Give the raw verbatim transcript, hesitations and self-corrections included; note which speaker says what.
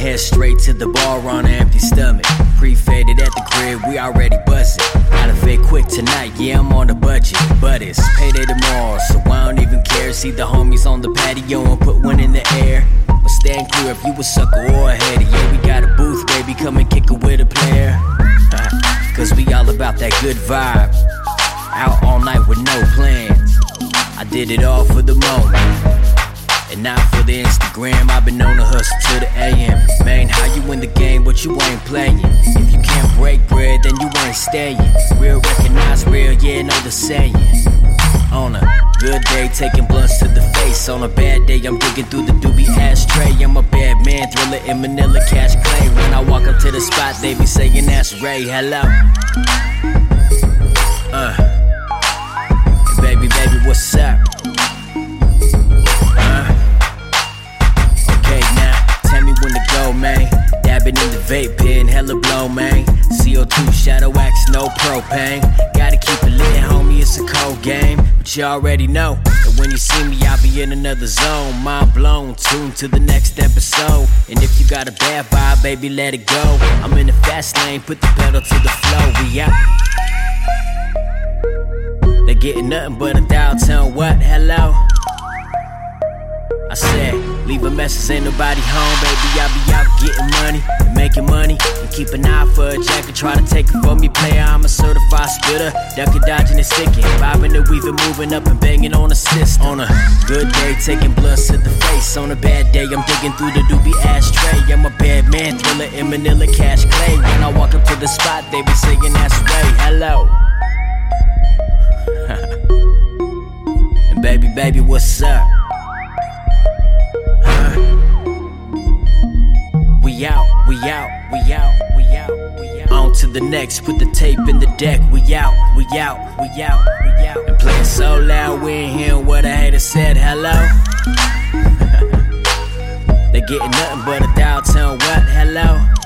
Speaker 1: head straight to the bar on an empty stomach. Pre-faded at the crib, we already buzzing. Gotta fade quick tonight, yeah, I'm on the budget. But it's payday tomorrow, so I don't even care. See the homies on the patio and put one in the air. But stand clear if you a sucker or a hater. Yeah, we got a booth, baby, come and kick it with a player. Cause we all about that good vibe. Out all night with no plans. I did it all for the moment, and not for the Instagram. I've been on the hustle till the A M. Man, how you win the game but you ain't playing? If you can't break bread, then you ain't staying. Real recognize real, yeah, know the saying. On a good day, taking blunts to the face. On a bad day, I'm digging through the doobie ashtray. I'm a bad man, thriller in Manila, cash clay. When I walk up to the spot, they be saying that's Ray, hello. Uh, baby, baby, what's up? Uh, okay, now, tell me when to go, man. Dabbing in the vape pen, hella blow, man. C O two, shadow wax, no propane. Gotta keep it lit, homie, it's a cold game. But you already know that when you see me, I'll be in another zone. Mind blown, tuned to the next episode. And if you got a bad vibe, baby, let it go. I'm in the fast lane, put the pedal to the flow, we out. They getting nothing but a dial tone, what, hello? I said, leave a message, ain't nobody home, baby. I be out getting money and making money. And keep an eye for a jacket, try to take it from me, player. I'm a certified spitter, ducking, dodging, and sticking. Bobbing and weaving, moving up and banging on the system. On a good day, taking blunts to the face. On a bad day, I'm digging through the doobie ashtray. I'm a bad man, thriller in Manila, cash clay. When I walk up to the spot, they be saying that's Ray, hello. And baby, baby, what's up? Huh? We out, we out, we out, we out, we out. On to the next, put the tape in the deck. We out, we out, we out, we out. And playing so loud, we ain't hearing what a hater said, hello? They getting nothing but a dial tone, what, hello?